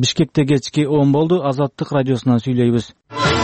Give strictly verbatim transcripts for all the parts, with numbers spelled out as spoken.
Бишкекте кечки он болду. Азаттык радиосунан сүйлөйбүз.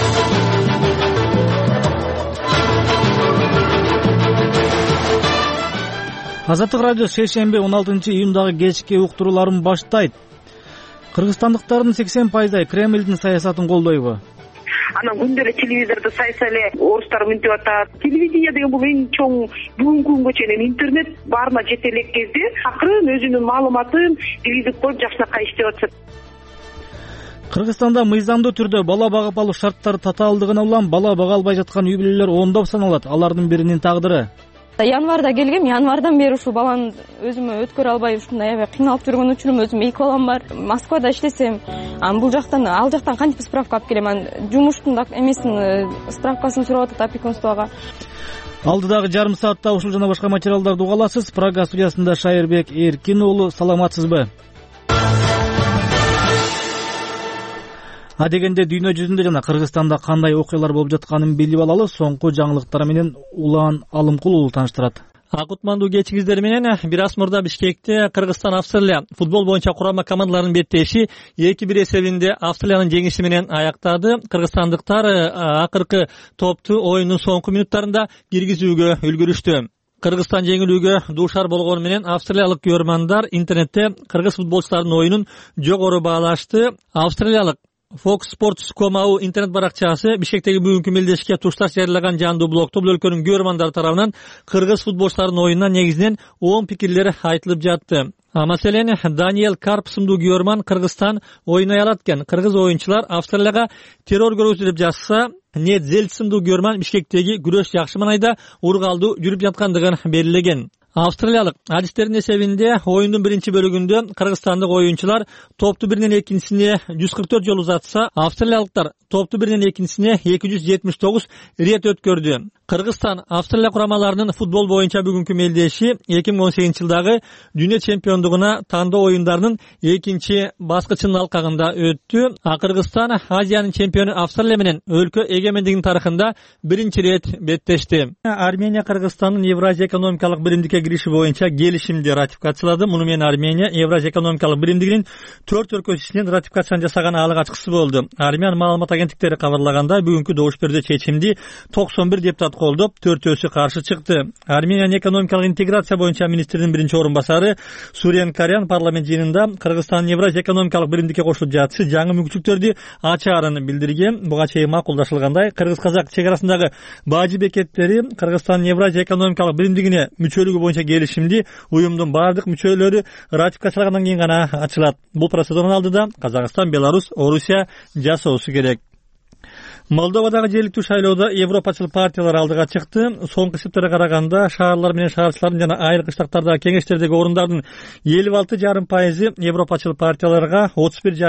Азаттык радио шейшемби он алтынчы июндагы кечки уктурууларын баштайт. Кыргызстандыктардын сексен пайызы Кремлдин саясатын колдойбу? Анан күндөрү телевизордо сайса эле орустар мынтип атат. Телевидение деген бул эң чоң бүгүнкү күнгө чейин интернет баарына жете элек кезде акырын өзүнүн маалыматын телевизор коюп жакшынакай иштеп атышат. Кыргызстанда мыйзамдуу түрдө бала багып алуу шарттары татаалдыгына улам бала бага албай жаткан үй бүлөлөр ондоп саналат. Алардын биринин тагдыры январда келгем, январдан бери ушул баланы өзүмө өткөрө албай ушундай аябай кыйналып жүргөн учурум, өзүм эки балам бар. Москвада иштесем, анан бул жактан ал жактан кантип справка алып келем, анан жумуштун эмесин справкасын сурап атат опекунствого. Алдыдагы жарым саатта ушул жана башка материалдарды уга аласыз. Прага студиясында Шайырбек Эркин уулу, саламатсызбы? Адегенде дүйнө жүзүндө жана Кыргызстанда кандай окуялар болуп жатканын билип алалы. Соңку жаңылыктар менен Улан Алымкул уулу тааныштырат. Акутмандуу кечиңиздер менен. Бир аз мурда Бишкекте Кыргызстан Австралия футбол боюнча курама командаларынын беттеши эки бир эсебинде Австралиянын жеңиши менен аяктады. Кыргызстандыктар акыркы топту оюндун соңку минуттарында киргизүүгө үлгүрүштү. Кыргызстан жеңилүүгө дуушар болгону менен австралиялык көрөрмандар интернетте кыргыз футболчуларынын оюнун жогору баалашты. Австралиялык Fox Sports комау интернет баракчасы Бишкектеги бүгүнкү мелдешке тушташ жарыялаган жандуу блогто бул өлкөнүн көрөрмандары тарабынан кыргыз футболчуларынын оюнуна негизинен оң пикирлер айтылып жатты. Маселен, Даниэл Карп сымдуу көрөрман Кыргызстан ойнай алат экен. Кыргыз оюнчулар Австралияга террор көргөздү деп жазса, Нет Зелт сымдуу көрөрман Бишкектеги күрөш жакшы маанайда ургалдуу жүрүп жаткандыгын белгилеген. Австралиялык адистердин эсебинде оюндун биринчи бөлүгүндө кыргызстандык оюнчулар топту биринен экинчисине жүз кырк төрт жолу узатса, австралиялыктар топту биринен экинчисине эки жүз жетимиш тогуз рет өткөрдү. Кыргызстан Австралия курамаларынын футбол боюнча бүгүнкү мелдеши эки миң он сегизинчи жылдагы дүйнө чемпиондугуна тандоо оюндарынын экинчи баскычынын алкагында өттү. А Кыргызстан Азиянын чемпиону Австралия менен өлкө эгемендигинин тарыхында биринчи рет беттешти. Армения Кыргызстандын Евразия экономикалык биримдикке кириши боюнча келишимди ратификациялады. Муну менен Армения Евразия экономикалык биримдигинин төрт өлкөсү ичинен ратификацияны жасаган алык ачкысы болду. Армян маалымат агенттиктери кабарлаганда, бүгүнкү добуш берүүдө чечимди токсон бир депутат колдоп, төртөөсү каршы чыкты. Армениянын экономикалык интеграция боюнча министринин биринчи орун басары Сурен Карян парламент жыйынында Кыргызстандын Евразия экономикалык биримдикке кошулуп жатышы жаңы мүмкүнчүлүктөрдү ачаарын билдирген. Буга чейин макулдашылгандай, кыргыз-казак чек арасындагы бажы бекеттери Кыргызстандын Евразия экономикалык биримдигине мүчөлүгү боюнча келишимди уюмдун бардык мүчөлөрү ратификациялагандан кийин гана ачылат. Бул процедуранын алдыда Казакстан, Беларусь, Орусия жасоосу керек. Молдовадагы жергиликтүү шайлоодо европачыл партиялар алдыга чыкты. Соңку эсептерге караганда шаарлар менен шаарчылардын жана айыл кыштактардагы кеңештердеги орундардын элүү алты жарым пайызы европачыл партияларга, отуз бир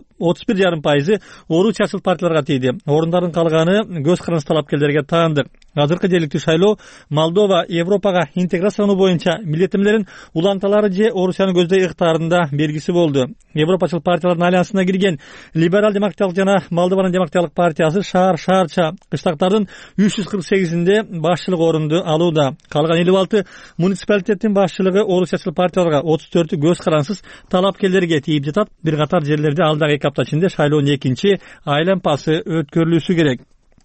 жарым пайызы орусчачыл партияларга тийди. Орундардын калганы көз карандысыз талапкерлерге таандык. Азыркы жергиликтүү шайлоо Молдова Европага интеграциялануу боюнча милдеттенмелерин уланталары же Орусиянын көздөй ыктаарында белгиси болду. Европачыл партиялардын альянсына кирген Либерал демократиялык жана Молдованын демократиялык партиясы шаар шаарча кыштактардын үч жүз кырк сегизинде башчылык орунду алууда. Калган элүү алты муниципалитеттин башчылыгы орусчачыл партияларга, отуз төртү көз карандысыз талапкерлерге тийип жатат. Бир катар жерлерде алдагы эки апта ичинде шайлоонун экинчи айлампасы өткөрүлүшү керек.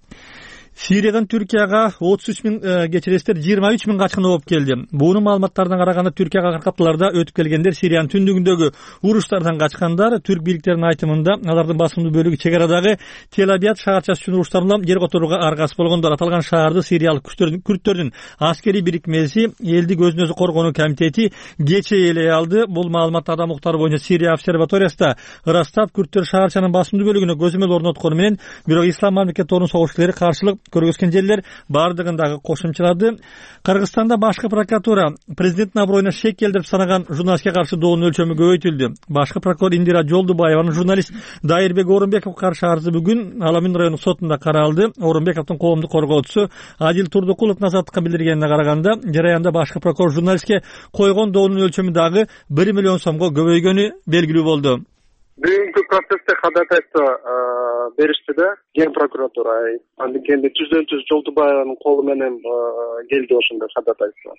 Сириядан Түркияга отуз үч миң кечиресиздер жыйырма үч миң качкын болуп келди. Буунун маалыматтарына караганда Түркияга кыркаптыларда өтүп келгендер Сириянын түндүгүндөгү уруштардан качкандар. Түрк бийликтеринин айтымында алардын басымдуу бөлүгү чек арадагы Тел-Абияд шаарчасы үчүн уруштар улам жер которууга аргасыз болгондор. Аталган шаарды сириялык күрттөрдүн аскерий бирикмеси Элдик өзүн өзү коргонуу комитети кече ээлей алды. Бул маалымат Адам укуктары боюнча Сирия обсерваториясында ырастап, күрттөр шаарчанын басымдуу бөлүгүнө көзөмөл орноткону менен, бирок Ислам мамлекетторунун согушчулары каршылык көргөзгөн жерлер бардыгындагы кошумчалады. Кыргызстанда башкы прокуратура президенттин аброюна шек келтирип санаган журналистке каршы доонун өлчөмү көбөйтүлдү. Башкы прокурор Индира Жолдубаеванын журналист Дайырбек Орунбековго каршы арызы бүгүн Аламин райондук сотунда каралды. Орунбековдун коомдук коргоочусу Адил Турдукулов Назаттыкка билдиргенине караганда, жараянда башкы прокурор журналистке койгон доонун өлчөмү дагы бир миллион сомго көбөйгөнү белгилүү болду. Бүгүнкү процессте ходатайство беришти да, ген прокуратура. Андыкенде түздөн түз Жолдубаеванын колу менен келди ошондой ходатайство.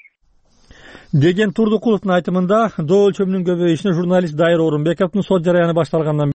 Деген Турдукуловдун айтымында, доо өлчөмүнүн көбөйүшүнө журналист Дайыр Орунбековдун сот жараяны башталгандан